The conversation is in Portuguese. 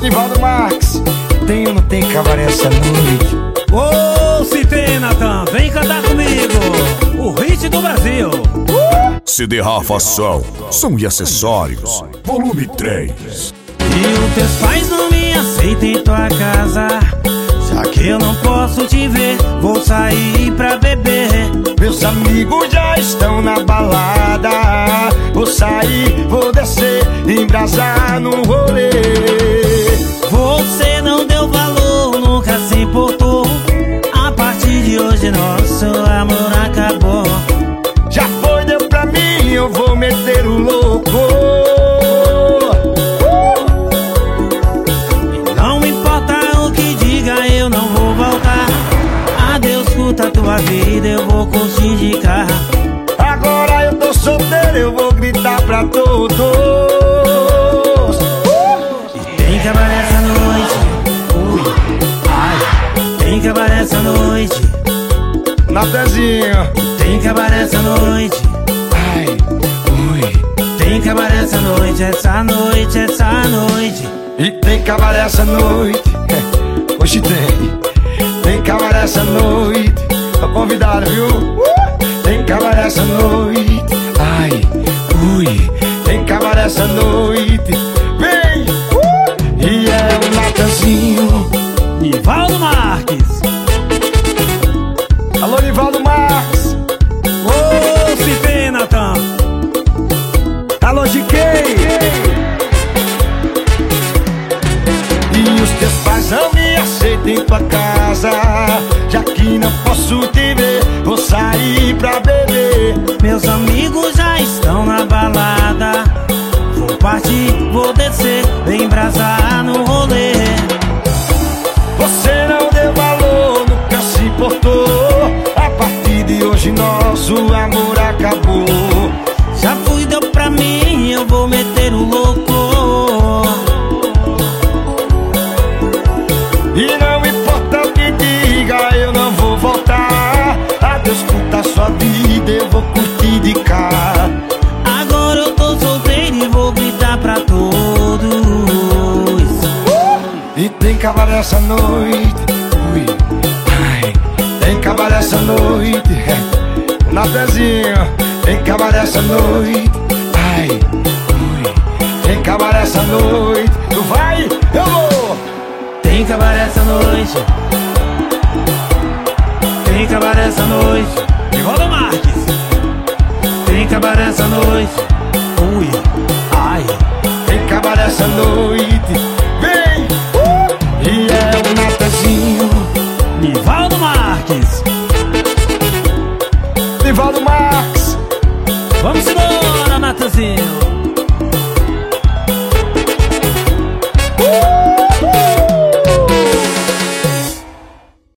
Nivaldo Marques, tem ou não tem cabaré essa noite? Ô, se tem, Natan, vem cantar comigo o hit do Brasil. CD Rafa Som e Acessórios, volume 3. E os teus pais não me aceitam em tua casa, já que eu não posso te ver, vou sair pra beber. Meus amigos já estão na balada, vou sair, vou descer, embrasar no rolê. Você não deu valor, nunca se importou. A partir de hoje nosso amor acabou. Já foi, deu pra mim, eu vou meter o louco. E não importa o que diga, eu não vou voltar. Adeus, curta a tua vida, eu vou curtir de carro. Agora eu tô solteiro, eu vou gritar pra todos. E tem cabaré essa noite, ui, ai. Tem cabaré essa noite, Natanzinho, tem cabaré essa noite, ai, ui. tem cabaré essa noite, essa noite, essa noite. E tem cabaré essa noite, hoje tem cabaré essa noite. Tô convidado, viu? Tem cabaré essa noite, ai, ui. Tem cabaré essa noite, vem, e é o Natanzinho. Nivaldo Marques. Alô, Nivaldo Marques. Ô, se tem, Natan. Alô, GK. E os teus pais não me aceitam em tua casa, já que não posso te ver, vou sair pra beber. Meus amigos já estão na balada, vou partir, vou descer, vem embrasar no rolê. Você não deu valor, nunca se importou. A partir de hoje nosso amor acabou. Já fui, deu pra mim, eu vou meter o louco. E não importa o que diga, eu não vou voltar. Adeus, curta a sua vida, eu vou curtir de cá. Agora eu tô solteiro e vou gritar pra todos. E tem cabaré essa noite, ui, ai. Tem cabaré essa noite, Natanzinho. Tem cabaré essa noite, ai, ui. Tem cabaré essa noite, tu vai, eu vou. Tem cabaré essa noite, tem cabaré essa noite. Nivaldo Marques. Tem cabaré essa noite, ui, ai. Tem cabaré essa noite, vem, e é o Natanzinho. Nivaldo Marques. Nivaldo Marques. Vamos embora, Natanzinho.